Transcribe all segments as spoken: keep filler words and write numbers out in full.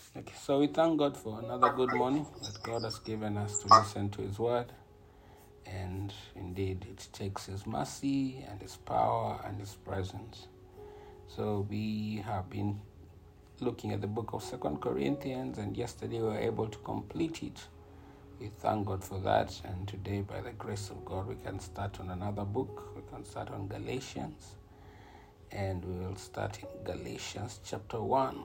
Okay, so we thank God for another good morning that God has given us to listen to His word. And indeed, it takes His mercy and His power and His presence. So we have been looking at the book of Second Corinthians, and yesterday we were able to complete it. We thank God for that. And today, by the grace of God, we can start on another book. We can start on Galatians. And we will start in Galatians chapter one.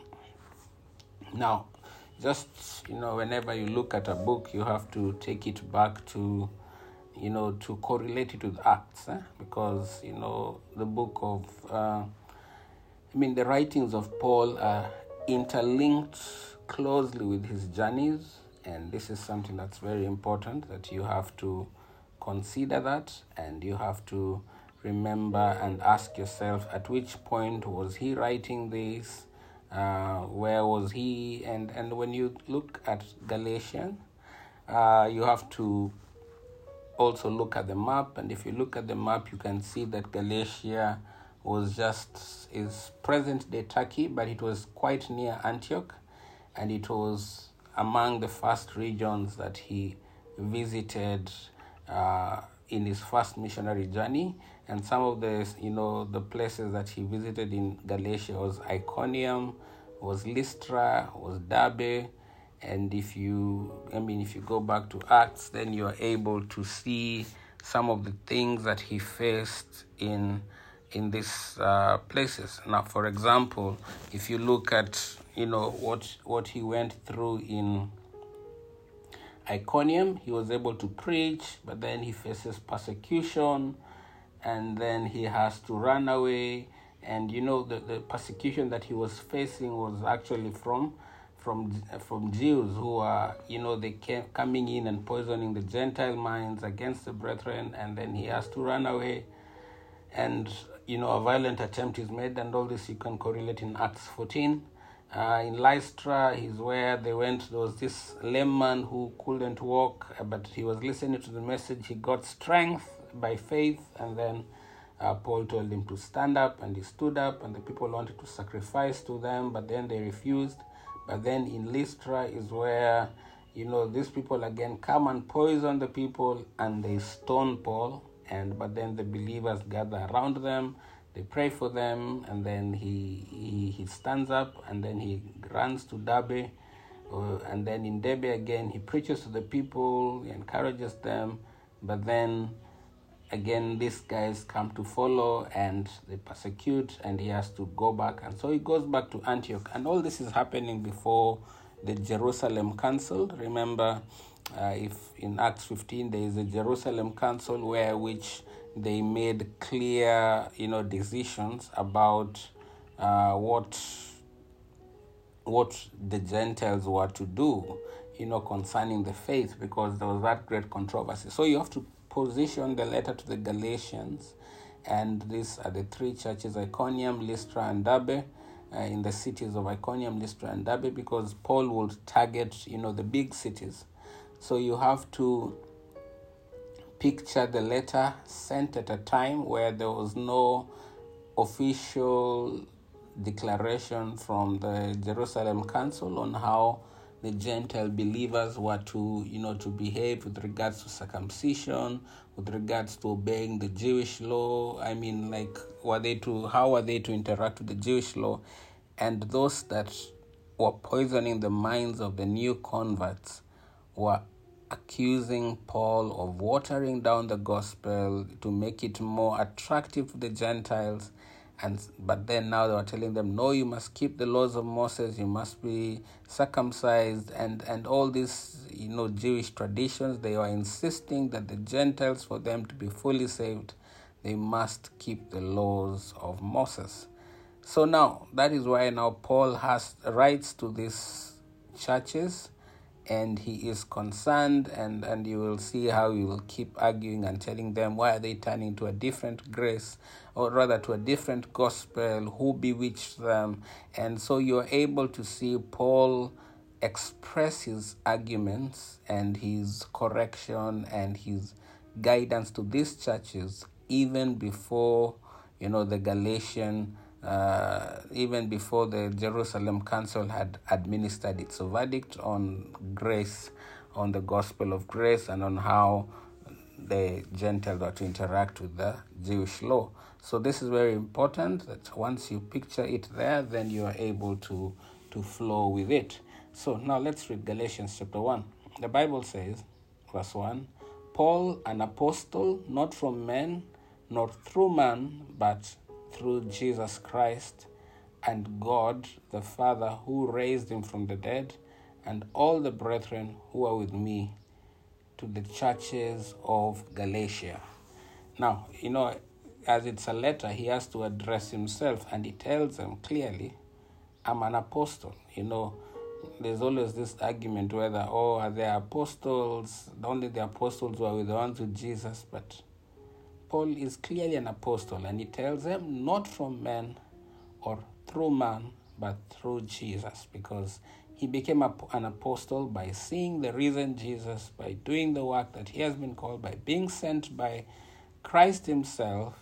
Now, just, you know, whenever you look at a book, you have to take it back to, you know, to correlate it with Acts, eh? Because, you know, the book of, uh, I mean, the writings of Paul are interlinked closely with his journeys, and this is something that's very important, that you have to consider that, and you have to remember and ask yourself, at which point was he writing this? Uh, where was he? And, and when you look at Galatians, uh, you have to also look at the map. And if you look at the map, you can see that Galatia was just, is present-day Turkey, but it was quite near Antioch. And it was among the first regions that he visited uh, in his first missionary journey. And some of the, you know, the places that he visited in Galatia was Iconium, was Lystra, was Derbe. And if you, I mean, if you go back to Acts, then you are able to see some of the things that he faced in in these uh, places. Now, for example, if you look at, you know, what what he went through in Iconium, he was able to preach, but then he faces persecution, and then he has to run away. And, you know, the, the persecution that he was facing was actually from from from Jews who are, you know, they came coming in and poisoning the Gentile minds against the brethren, and then he has to run away. And, you know, a violent attempt is made, and all this you can correlate in Acts fourteen. Uh, in Lystra is where they went. There was this lame man who couldn't walk, but he was listening to the message. He got strength by faith, and then uh, Paul told him to stand up, and he stood up, and the people wanted to sacrifice to them, but then they refused. But then in Lystra is where, you know, these people again come and poison the people, and they stone Paul, and but then the believers gather around them. They pray for them, and then he he, he stands up, and then he runs to Derbe, uh, and then in Derbe again he preaches to the people, he encourages them, but then again these guys come to follow, and they persecute, and he has to go back, and so he goes back to Antioch, and all this is happening before the Jerusalem Council. Remember, uh, if in Acts fifteen there is a Jerusalem Council where which they made clear, you know, decisions about uh, what what the Gentiles were to do, you know, concerning the faith, because there was that great controversy. So you have to position the letter to the Galatians, and these are the three churches: Iconium, Lystra, and Derbe, uh, in the cities of Iconium, Lystra, and Derbe, because Paul would target, you know, the big cities. So you have to picture the letter sent at a time where there was no official declaration from the Jerusalem Council on how the Gentile believers were to, you know, to behave with regards to circumcision, with regards to obeying the Jewish law. I mean, like, were they to, how were they to interact with the Jewish law? And those that were poisoning the minds of the new converts were accusing Paul of watering down the gospel to make it more attractive to the Gentiles. And but then now they were telling them, no, you must keep the laws of Moses, you must be circumcised, and, and all these, you know, Jewish traditions. They were insisting that the Gentiles, for them to be fully saved, they must keep the laws of Moses. So now, that is why now Paul has rights to these churches, and he is concerned, and, and you will see how he will keep arguing and telling them, why are they turning to a different grace, or rather to a different gospel, who bewitched them? And so you're able to see Paul express his arguments and his correction and his guidance to these churches even before, you know, the Galatian uh, even before the Jerusalem Council had administered its verdict on grace, on the gospel of grace, and on how the Gentiles are to interact with the Jewish law. So this is very important, that once you picture it there, then you are able to, to flow with it. So now let's read Galatians chapter one. The Bible says, verse one, Paul, an apostle, not from men, nor through man, but through Jesus Christ, and God the Father, who raised him from the dead, and all the brethren who are with me, to the churches of Galatia. Now, you know, as it's a letter, he has to address himself, and he tells them clearly, I'm an apostle. You know, there's always this argument whether, oh, are there apostles, only the apostles who are with the ones with Jesus, but Paul is clearly an apostle, and he tells them, not from men or through man, but through Jesus, because he became a, an apostle by seeing the risen Jesus, by doing the work that he has been called, by being sent by Christ himself,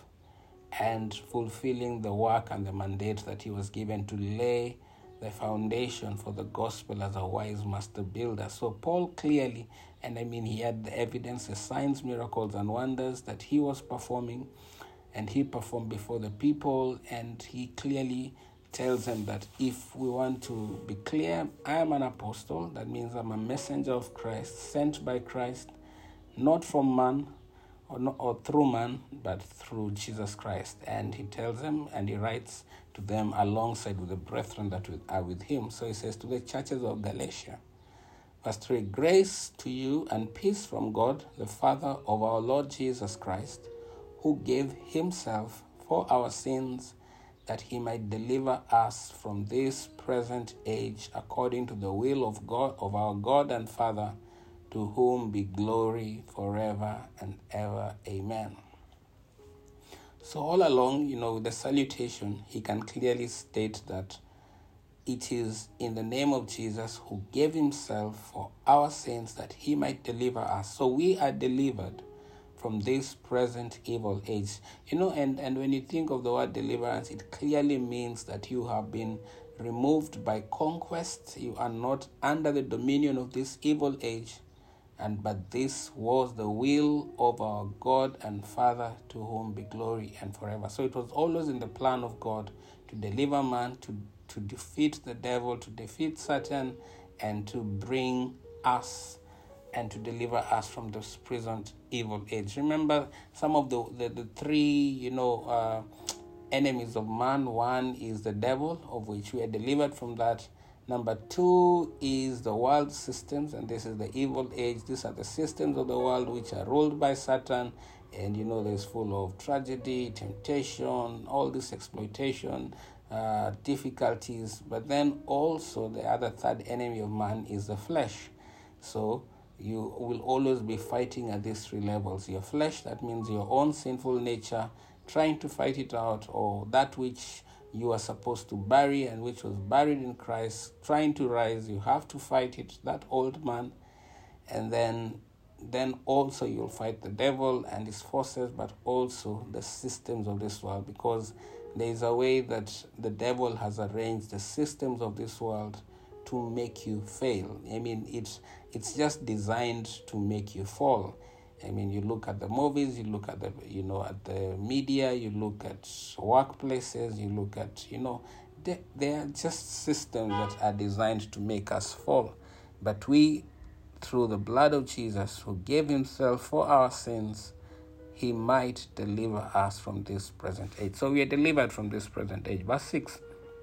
and fulfilling the work and the mandate that he was given to lay the foundation for the gospel as a wise master builder. So Paul clearly, and I mean he had the evidence, the signs, miracles, and wonders that he was performing, and he performed before the people, and he clearly tells them that if we want to be clear, I am an apostle. That means I'm a messenger of Christ, sent by Christ, not from man or, not, or through man, but through Jesus Christ. And he tells them, and he writes to them alongside with the brethren that are with him. So he says, to the churches of Galatia, verse three, grace to you and peace from God, the Father of our Lord Jesus Christ, who gave himself for our sins, that he might deliver us from this present age, according to the will of God, of our God and Father, to whom be glory forever and ever. Amen. So all along, you know, with the salutation, he can clearly state that it is in the name of Jesus, who gave himself for our sins, that he might deliver us. So we are delivered from this present evil age. You know, and, and when you think of the word deliverance, it clearly means that you have been removed by conquest. You are not under the dominion of this evil age, and but this was the will of our God and Father, to whom be glory and forever. So it was always in the plan of God to deliver man, to, to defeat the devil, to defeat Satan, and to bring us and to deliver us from this present evil age. Remember some of the, the, the three, you know, uh, enemies of man. One is the devil, of which we are delivered from that. Number two is the world systems, and this is the evil age. These are the systems of the world which are ruled by Satan, and you know, there's full of tragedy, temptation, all this exploitation, uh, difficulties. But then also the other third enemy of man is the flesh. So you will always be fighting at these three levels. Your flesh, that means your own sinful nature, trying to fight it out, or that which you are supposed to bury and which was buried in Christ, trying to rise. You have to fight it, that old man. And then then also you'll fight the devil and his forces, but also the systems of this world, because there is a way that the devil has arranged the systems of this world to make you fail. I mean, it's it's just designed to make you fall. I mean, you look at the movies, you look at the, you know, at the media, you look at workplaces, you look at, you know, they, they are just systems that are designed to make us fall. But we, through the blood of Jesus, who gave himself for our sins, he might deliver us from this present age. So we are delivered from this present age. Verse six.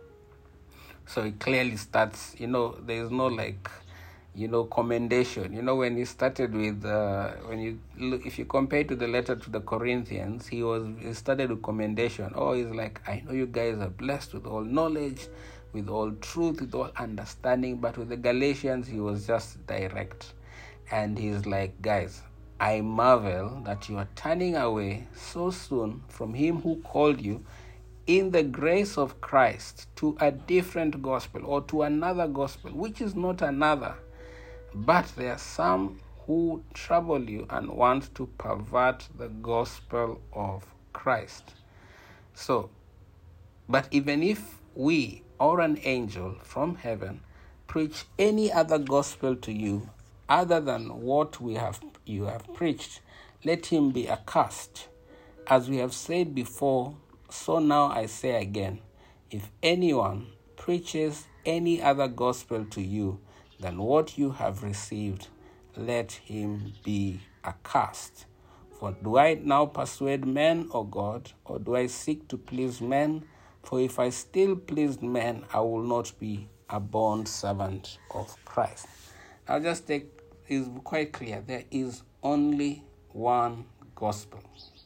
So it clearly starts, you know, there is no like, you know, commendation. You know, when he started with, uh, when you look, if you compare to the letter to the Corinthians, he was he started with commendation. Oh, he's like, I know you guys are blessed with all knowledge, with all truth, with all understanding. But with the Galatians, he was just direct. And he's like, guys, I marvel that you are turning away so soon from him who called you in the grace of Christ to a different gospel, or to another gospel, which is not another. But there are some who trouble you and want to pervert the gospel of Christ. So, But even if we or an angel from heaven preach any other gospel to you other than what we have you have preached, let him be accursed. As we have said before, so now I say again, if anyone preaches any other gospel to you than what you have received, let him be accursed. For do I now persuade men or God, or do I seek to please men? For if I still pleased men, I will not be a bond servant of Christ. Now just take, it's quite clear, there is only one gospel.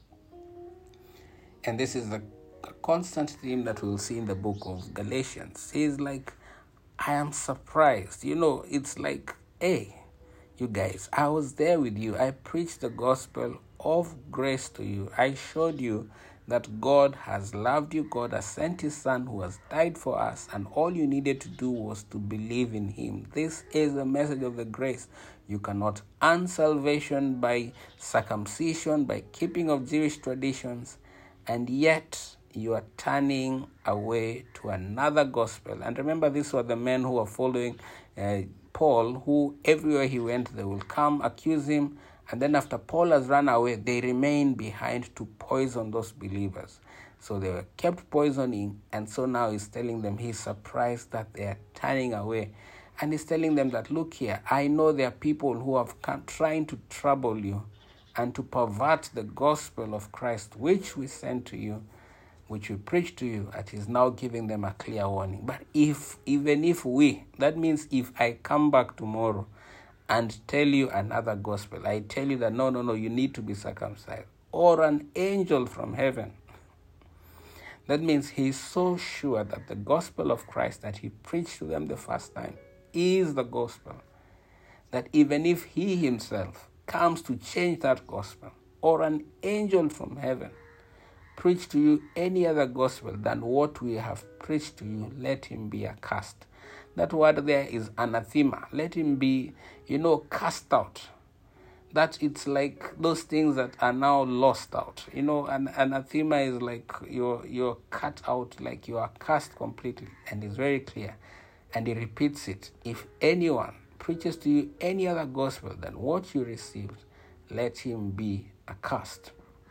And this is a constant theme that we'll see in the book of Galatians. He's like, I am surprised. You know, it's like, hey, you guys, I was there with you. I preached the gospel of grace to you. I showed you that God has loved you. God has sent his son who has died for us, and all you needed to do was to believe in him. This is the message of the grace. You cannot earn salvation by circumcision, by keeping of Jewish traditions, and yet you are turning away to another gospel. And remember, these were the men who were following uh, Paul, who everywhere he went, they will come, accuse him, and then after Paul has run away, they remain behind to poison those believers. So they were kept poisoning, and so now he's telling them he's surprised that they are turning away. And he's telling them that, look here, I know there are people who have come trying to trouble you and to pervert the gospel of Christ, which we sent to you, which we preach to you, and he's now giving them a clear warning. But if, even if we, that means if I come back tomorrow and tell you another gospel, I tell you that no, no, no, you need to be circumcised, or an angel from heaven, that means he's so sure that the gospel of Christ that he preached to them the first time is the gospel, that even if he himself comes to change that gospel, or an angel from heaven preach to you any other gospel than what we have preached to you, let him be accursed. That word there is anathema. Let him be, you know, cast out. That it's like those things that are now lost out. You know, an anathema is like you're, you're cut out, like you are cast completely. And it's very clear. And he repeats it. If anyone preaches to you any other gospel than what you received, let him be accursed.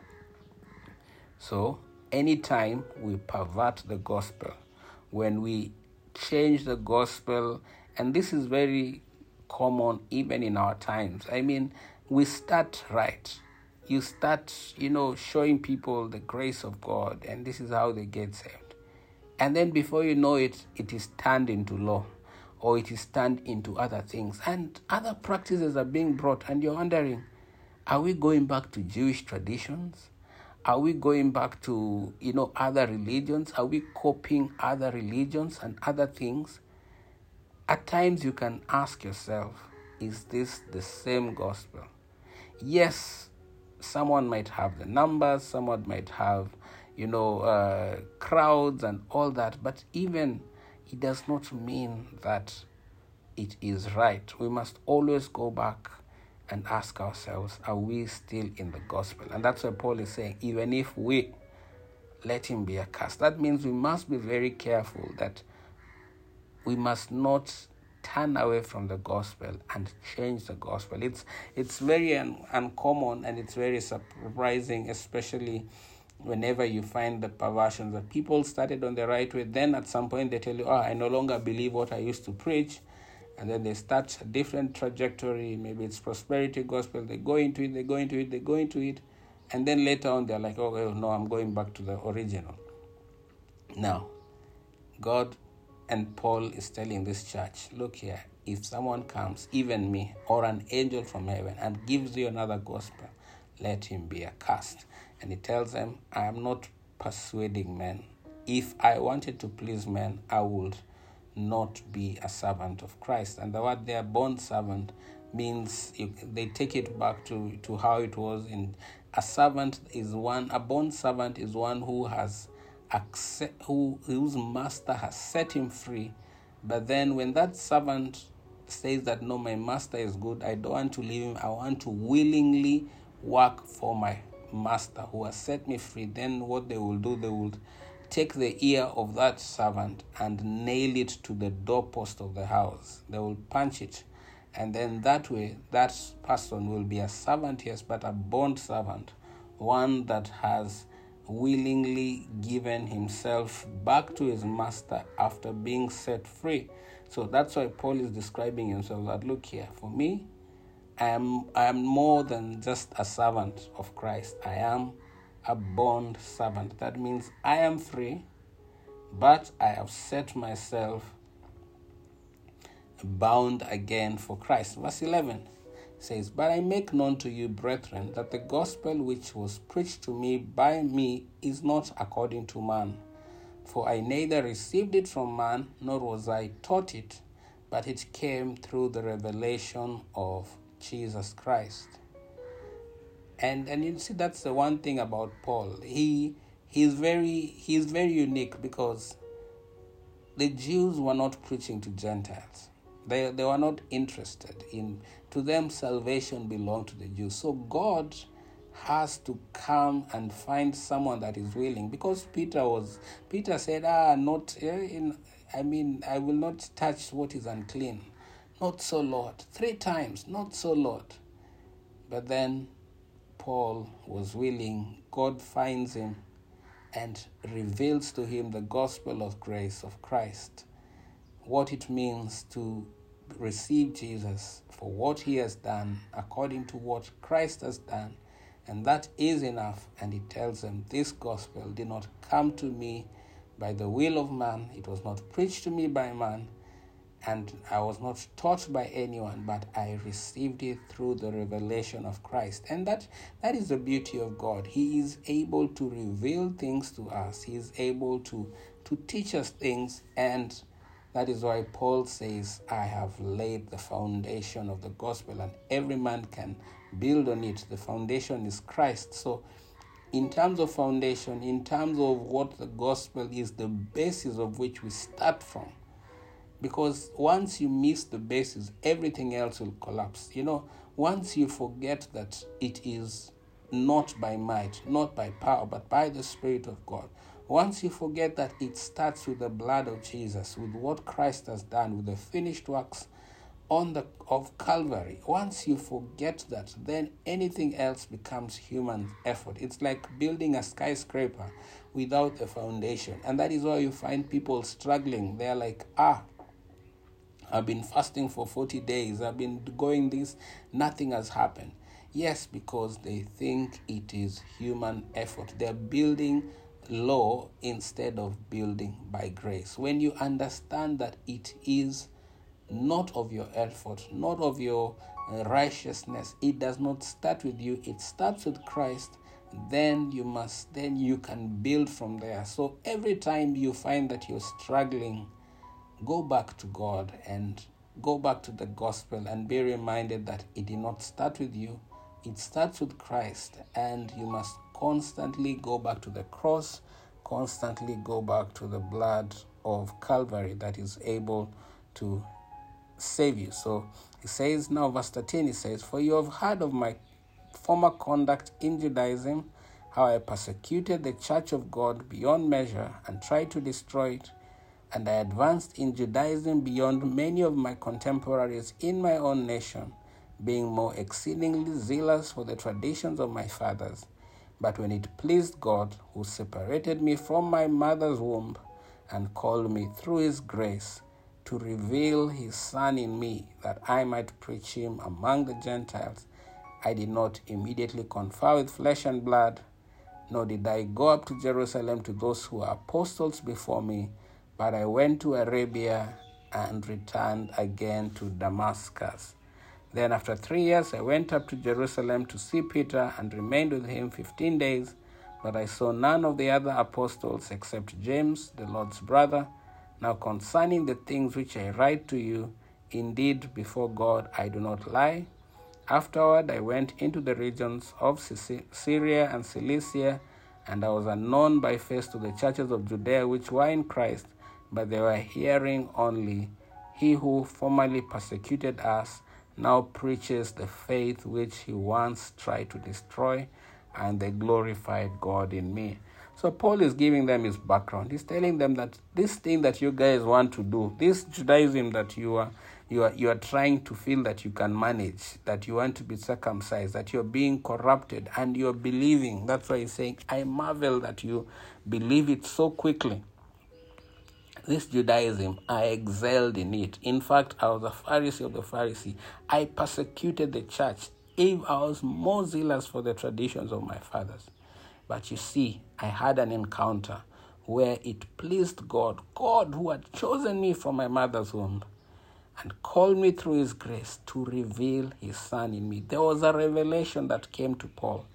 So, anytime we pervert the gospel, when we change the gospel, and this is very common even in our times. I mean, we start right. You start, you know, showing people the grace of God, and this is how they get saved. And then before you know it, it is turned into law, or it is turned into other things. And other practices are being brought, and you're wondering, are we going back to Jewish traditions? Are we going back to, you know, other religions? Are we copying other religions and other things? At times you can ask yourself, is this the same gospel? Yes, someone might have the numbers, someone might have, you know, uh, crowds and all that, but even it does not mean that it is right. We must always go back and ask ourselves, are we still in the gospel? And that's what Paul is saying, even if we, let him be accursed. That means we must be very careful that we must not turn away from the gospel and change the gospel. It's it's very un- uncommon, and it's very surprising, especially whenever you find the perversions that people started on the right way. Then at some point they tell you, oh, I no longer believe what I used to preach. And then they start a different trajectory. Maybe it's prosperity gospel. They go into it, they go into it, they go into it. And then later on, they're like, oh, well, no, I'm going back to the original. Now, God and Paul is telling this church, look here, if someone comes, even me, or an angel from heaven, and gives you another gospel, let him be accursed. And he tells them, I am not persuading men. If I wanted to please men, I would not be a servant of Christ. And the word there, bond servant, means you, they take it back to, to how it was in a servant is one, a bond servant is one who has accept, who whose master has set him free. But then when that servant says that no, my master is good, I don't want to leave him, I want to willingly work for my master who has set me free, then what they will do, they will take the ear of that servant and nail it to the doorpost of the house. They will punch it. And then that way, that person will be a servant, yes, but a bond servant, one that has willingly given himself back to his master after being set free. So that's why Paul is describing himself that, look here, for me, I am, I am more than just a servant of Christ. I am a bond servant. That means I am free, but I have set myself bound again for Christ. Verse eleven says, but I make known to you, brethren, that the gospel which was preached to me by me is not according to man. For I neither received it from man, nor was I taught it, but it came through the revelation of Jesus Christ. And and you see, that's the one thing about Paul. He he's very he's very unique, because the Jews were not preaching to Gentiles. They they were not interested in. To them, salvation belonged to the Jews. So God has to come and find someone that is willing, because Peter was Peter said, ah, not in. I mean, I will not touch what is unclean. Not so, Lord. Three times, not so, Lord. But then Paul was willing. God finds him and reveals to him the gospel of grace of Christ, what it means to receive Jesus for what he has done according to what Christ has done, and that is enough. And he tells them, this gospel did not come to me by the will of man, it was not preached to me by man, and I was not taught by anyone, but I received it through the revelation of Christ. And that that is the beauty of God. He is able to reveal things to us. He is able to, to teach us things, and that is why Paul says, I have laid the foundation of the gospel, and every man can build on it. The foundation is Christ. So in terms of foundation, in terms of what the gospel is, the basis of which we start from, because once you miss the basis, everything else will collapse. You know, once you forget that it is not by might, not by power, but by the Spirit of God, once you forget that it starts with the blood of Jesus, with what Christ has done, with the finished works on the of Calvary, once you forget that, then anything else becomes human effort. It's like building a skyscraper without a foundation. And that is why you find people struggling. They're like, ah, I've been fasting for forty days. I've been going this. Nothing has happened. Yes, because they think it is human effort. They're building law instead of building by grace. When you understand that it is not of your effort, not of your righteousness, it does not start with you, it starts with Christ, then you must, then you can build from there. So every time you find that you're struggling, go back to God and go back to the gospel and be reminded that it did not start with you, it starts with Christ, and you must constantly go back to the cross, constantly go back to the blood of Calvary that is able to save you. So he says now, verse thirteen, he says, for you have heard of my former conduct in Judaism, how I persecuted the church of God beyond measure and tried to destroy it, and I advanced in Judaism beyond many of my contemporaries in my own nation, being more exceedingly zealous for the traditions of my fathers. But when it pleased God, who separated me from my mother's womb and called me through his grace to reveal his Son in me, that I might preach him among the Gentiles, I did not immediately confer with flesh and blood, nor did I go up to Jerusalem to those who are apostles before me, but I went to Arabia and returned again to Damascus. Then after three years I went up to Jerusalem to see Peter and remained with him fifteen days, but I saw none of the other apostles except James, the Lord's brother. Now concerning the things which I write to you, indeed before God I do not lie. Afterward I went into the regions of Syria and Cilicia, and I was unknown by face to the churches of Judea which were in Christ, but they were hearing only. He who formerly persecuted us now preaches the faith which he once tried to destroy, and they glorified God in me. So Paul is giving them his background. He's telling them that this thing that you guys want to do, this Judaism that you are you are you are trying to feel that you can manage, that you want to be circumcised, that you're being corrupted and you're believing. That's why he's saying, I marvel that you believe it so quickly. This Judaism, I excelled in it. In fact, I was a Pharisee of the Pharisee. I persecuted the church. If I was more zealous for the traditions of my fathers. But you see, I had an encounter where it pleased God, God who had chosen me from my mother's womb and called me through his grace to reveal his son in me. There was a revelation that came to Paul.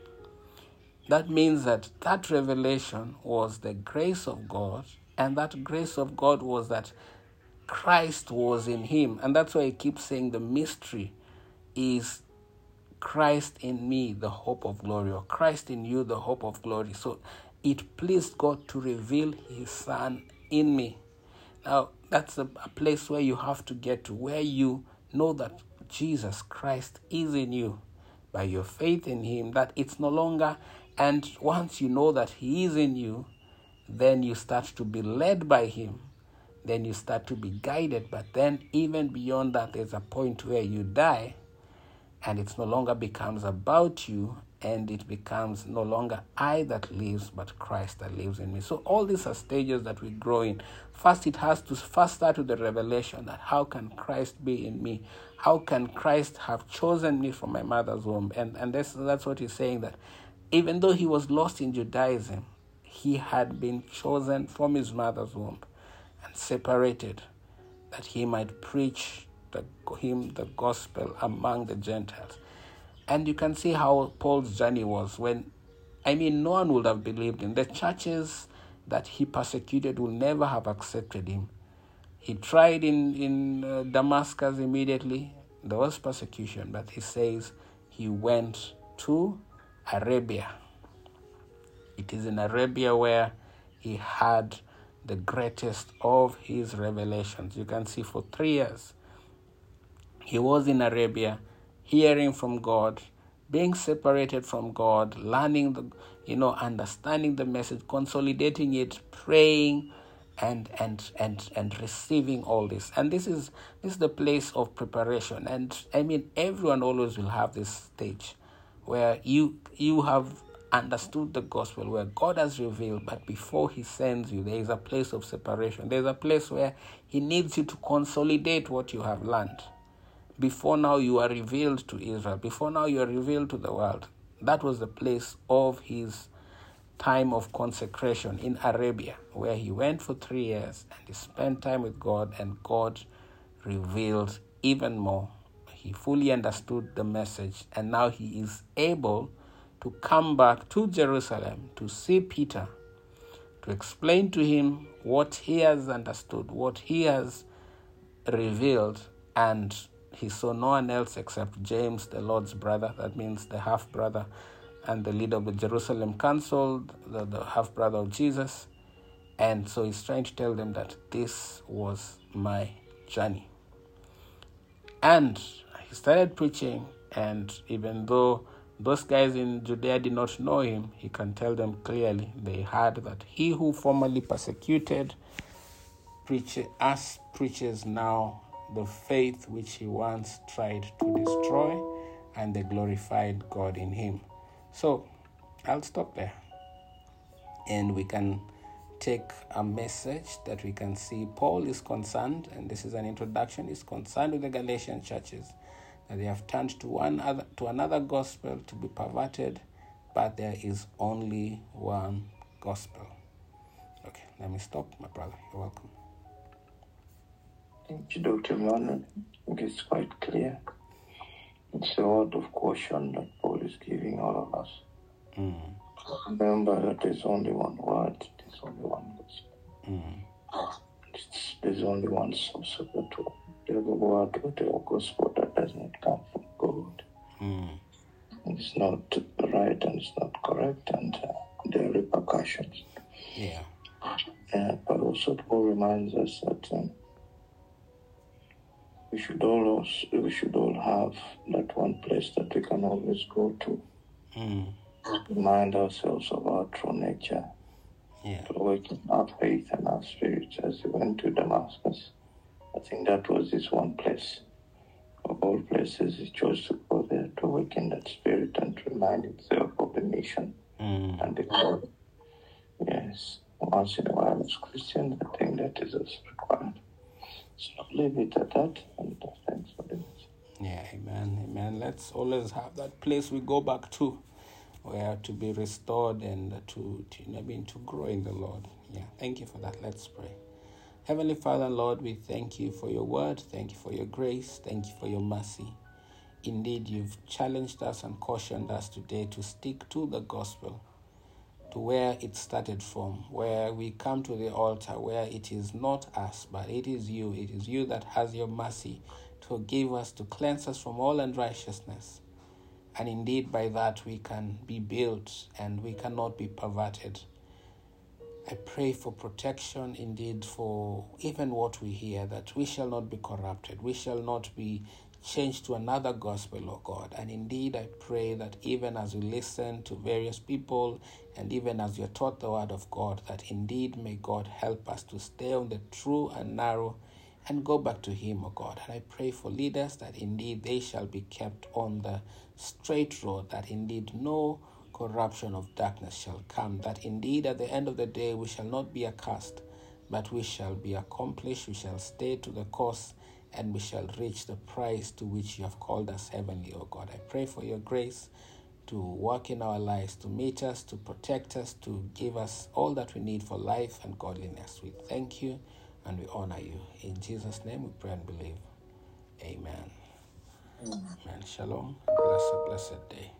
That means that that revelation was the grace of God, and that grace of God was that Christ was in him. And that's why he keeps saying the mystery is Christ in me, the hope of glory, or Christ in you, the hope of glory. So it pleased God to reveal his son in me. Now, that's a, a place where you have to get to, where you know that Jesus Christ is in you by your faith in him, that it's no longer, and once you know that he is in you, then you start to be led by him. Then you start to be guided. But then even beyond that, there's a point where you die, and it no longer becomes about you, and it becomes no longer I that lives, but Christ that lives in me. So all these are stages that we grow in. First, it has to first start with the revelation that how can Christ be in me? How can Christ have chosen me from my mother's womb? And and that's, that's what he's saying, that even though he was lost in Judaism, he had been chosen from his mother's womb and separated that he might preach the, him the gospel among the Gentiles. And you can see how Paul's journey was when, I mean, no one would have believed him. The churches that he persecuted will never have accepted him. He tried in, in uh, Damascus immediately. There was persecution, but he says he went to Arabia. It is in Arabia where he had the greatest of his revelations. You can see for three years, he was in Arabia, hearing from God, being separated from God, learning, the, you know, understanding the message, consolidating it, praying, and and and and receiving all this. And this is this is the place of preparation. And I mean, everyone always will have this stage where you you have understood the gospel, where God has revealed, but before he sends you, there is a place of separation. There's a place where he needs you to consolidate what you have learned. Before now you are revealed to Israel. Before now you are revealed to the world. That was the place of his time of consecration in Arabia, where he went for three years and he spent time with God, and God revealed even more. He fully understood the message, and now he is able to come back to Jerusalem to see Peter, to explain to him what he has understood, what he has revealed, and he saw no one else except James, the Lord's brother, that means the half-brother and the leader of the Jerusalem Council, the, the half-brother of Jesus. And so he's trying to tell them that this was my journey. And he started preaching, and even though those guys in Judea did not know him, he can tell them clearly, they heard that he who formerly persecuted preach, us preaches now the faith which he once tried to destroy, and the glorified God in him. So I'll stop there, and we can take a message that we can see Paul is concerned, and this is an introduction, is concerned with the Galatian churches, that they have turned to one other to another gospel to be perverted, but there is only one gospel. Okay, let me stop, my brother. You're welcome. Thank you, Doctor Emmanuel. I think it's quite clear. It's a word of caution that Paul is giving all of us. Mm. Remember that there's only one word, there's only one gospel. Mm. It's, there's only one source of the truth. There's a word or the gospel that does not come from God. Mm. It's not right and it's not correct, and uh, there are repercussions. Yeah. Uh, but also Paul reminds us that um, we should all also, we should all have that one place that we can always go to. Mm. remind ourselves of our true nature, Yeah. to awaken our faith and our spirit as he went to Damascus. I think that was his one place. Of all places, he chose to go there to awaken that spirit and to remind himself of the mission Mm. and the call. Yes, once in a while as Christians, I think that is also required. So I'll leave it at that, and uh, thanks for the message. Yeah, amen, amen. Let's always have that place we go back to, where to be restored and to, to you know, being to grow in the Lord. Yeah, thank you for that. Let's pray. Heavenly Father, Lord, we thank you for your word. Thank you for your grace. Thank you for your mercy. Indeed, you've challenged us and cautioned us today to stick to the gospel, to where it started from, where we come to the altar, where it is not us, but it is you. It is you that has your mercy to forgive us, to cleanse us from all unrighteousness. And indeed, by that we can be built and we cannot be perverted. I pray for protection, indeed, for even what we hear, that we shall not be corrupted. We shall not be changed to another gospel, oh God. And indeed, I pray that even as we listen to various people and even as you're taught the word of God, that indeed may God help us to stay on the true and narrow and go back to him, oh God. And I pray for leaders that indeed they shall be kept on the straight road, that indeed no corruption of darkness shall come, that indeed at the end of the day we shall not be accursed, but we shall be accomplished, we shall stay to the course, and we shall reach the prize to which you have called us heavenly, O God. I pray for your grace to work in our lives, to meet us, to protect us, to give us all that we need for life and godliness. We thank you and we honor you. In Jesus' name we pray and believe. Amen. Amen. Amen. Shalom. Blessed, blessed day.